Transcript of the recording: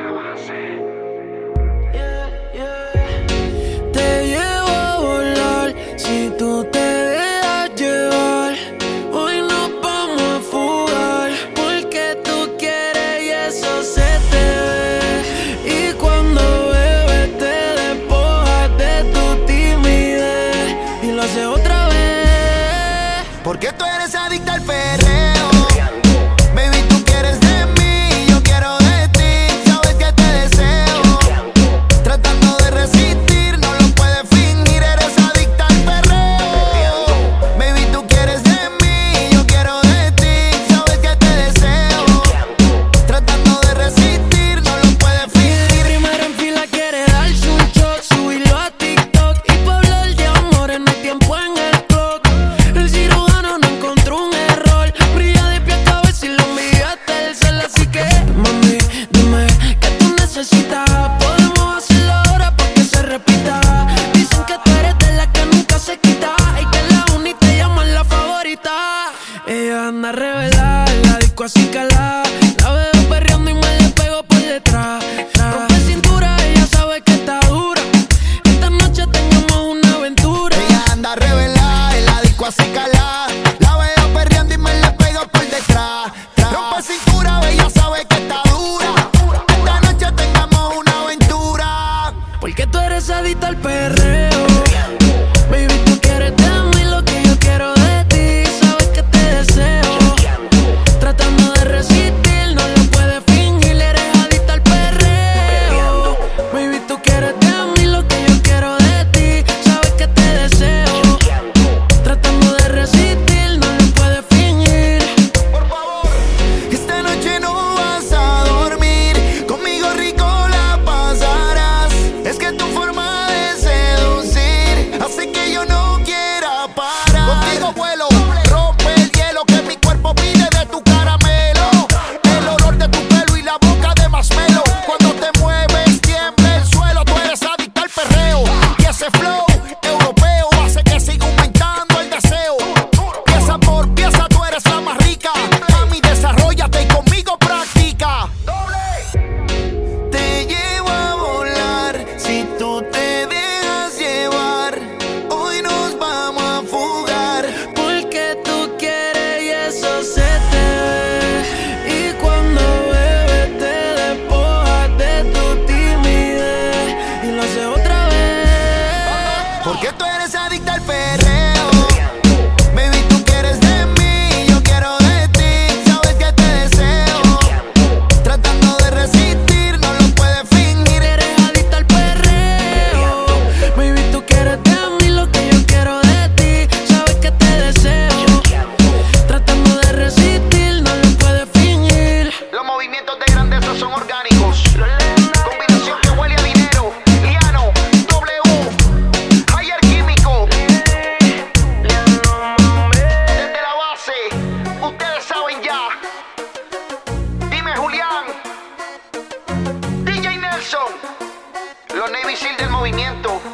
Te llevo a volar si tú te dejas llevar. Hoy nos vamos a fugar porque tú quieres y eso se te ve. Y cuando bebes te despojas de tu timidez y lo haces otra vez. Porque tú eres adicta al perreo. Baby, tú quieres de mí, yo quiero de ti. Sabes que te deseo, tratando de resistir, no lo puedes fingir. Eres adicta al perreo. Baby, tú quieres de mí, yo quiero de ti. Sabes que te deseo, tratando de resistir, no lo puedes fingir. Primero en fila quiere darse un shot, subirlo a TikTok y pa' hablar de amor no hay tiempo en el clock. El cirujano no encontró un error, brilla de pie a cabeza y lo enviaste el sol. Así que, mami, dime que tú necesitas. Podemos hacerlo ahora pa' que se repita. Dicen que tú eres de la que nunca se quita y que la única te llaman la favorita. Ella anda revelada, la disco así calada. La veo perreando y me le pego por detrás. Rompe cintura, ella sabe que está dura. Esta noche tengamos una aventura. Ella anda revelada, en la disco así calada. La veo perreando y me le pego por detrás. Rompe cintura, ella sabe que está dura. Esta noche tengamos una aventura. Porque tú eres adicta al perreo. Baby, tú quieres de mí lo que yo quiero de ti. Sabes que te deseo, tratando de resistir, no lo puedes fingir. Eres adicta al perreo. Baby, tú quieres de mí lo que yo quiero de ti. Sabes que te deseo, tratando de resistir, no lo puedes fingir. Por favor, esta noche no vas a dormir. Conmigo rico la pasarás. Es que tu forma de seducir hace que yo no quiera parar. Contigo vuelo, rompe el hielo que mi cuerpo pide de tu caramelo. El olor de tu pelo y la boca de masmelo. Cuando te mueves tiembla el suelo. Tú eres adicta al perreo y ese flow europeo hace que siga aumentando el deseo. Pieza por pieza tú eres la más rica. Mami, desarróllate y conmigo practica. Te llevo a volar si tú te dejas llevar. Hoy nos vamos a fugar. Porque tú quieres y eso se te ve. Y cuando bebes te despojas de tu timidez y lo haces otra vez. Porque tú eres adicta al perreo. Baby, tú quieres de mí, yo quiero de ti. Sabes que te deseo, tratando de resistir, no lo puedes fingir. Eres adicta al perreo. Baby, tú quieres de mí lo que yo quiero de ti. Sabes que te deseo, tratando de resistir, no lo puedes fingir. Los movimientos de grandeza son orgánicos. Combinación que huele a dinero. Liano, W, Higher Químico. Desde la base, ustedes saben ya. Dime Julián, DJ Nelson, los Navy Seal del movimiento.